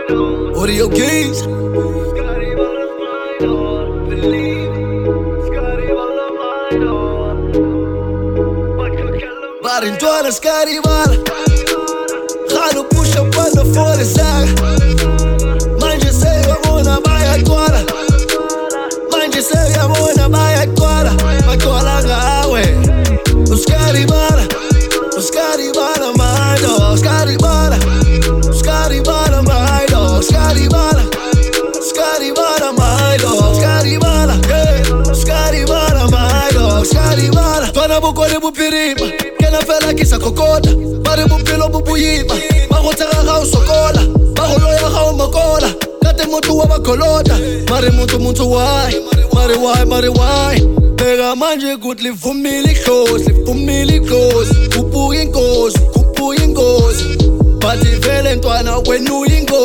Audio keys. Barintwana Skaribala Khalo push up on the 40 saga Manje say yabona bayagcwala Manje say yabona bayagcwala Bagcwala ngawe Uskaribala Uskaribala my dog Skaribala Skaribala my dog Skaribala Skaribala my dog Skaribala Skaribala my dog Skaribala Twana bukole bupirima Kena fela kisa kokota Bari bupilo bupuyima Magotega ga usokola Magoloya ga umakola Kate mutu wabakolota Mari muntu why Mari why Bega manje good livumili close Kupuyi ingozi Bati vele ntwana wenu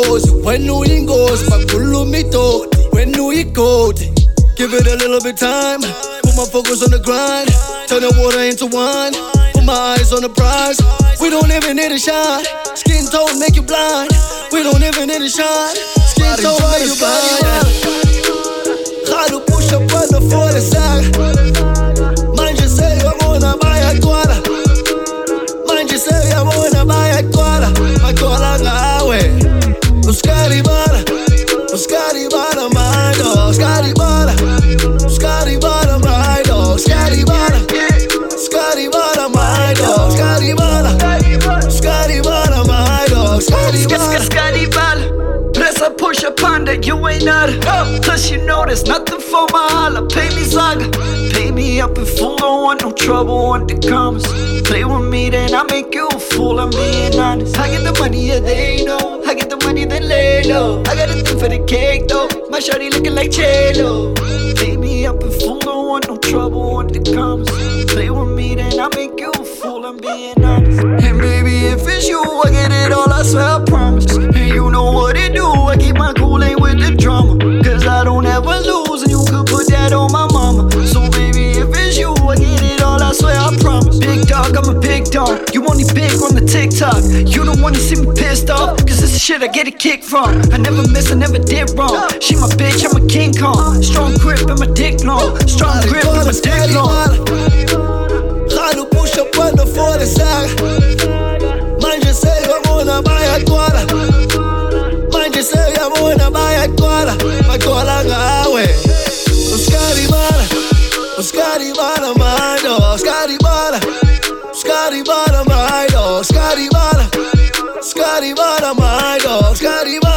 ingozi Bakulumi toti wenu ikoti Give it a little bit time Put my focus on the grind Turn the water into wine Put my eyes on the prize We don't even need a shot Skin tone make you blind We don't even need a shot Skin tone make you blind Khalo push up on the 40 saga Manje say yabona bayagcwala Manje say yabona bayagcwala Bagcwala ngawe Uskaribala Uskaribala my dog Skaribala Skaribala my dog Skaribala Skaribala my dog Skaribala Skaribala my dog Skaribala Press up, push up on that, you ain't nada Plus you know there's nothing for my holla Pay me zaga Pay me up in full, don't want no trouble, want the commas Play with me then I make you a fool, I'm being honest I get the money, yeah they know I get the money, then lay low I got a thing for the cake though My shawty looking like J-Lo Pay me up in full, don't want no trouble, want the commas Play with me then I make you a fool, I'm being honest And baby if it's you, I get it all, I swear I promise And you know what it do, I keep my cool, ain't with the drama Cause I don't ever lose, and you could put that on my mama So baby if it's you, I get it all, I swear I promise Big dog, I'm a big dog, you only big on the TikTok You don't wanna see me pissed off, cause this is shit I get a kick from I never miss, I never did wrong She my bitch, I'm a King Kong Strong grip and my dick long Strong grip and my dick long Khalo push up on the 40 saga Manje say yabona bayagcwala Manje say yabona bayagcwala Bagcwala ngawe Uskaribala Uskaribala my dog Skaribala Skaribala my dog Skaribala Skaribala my dog Skaribala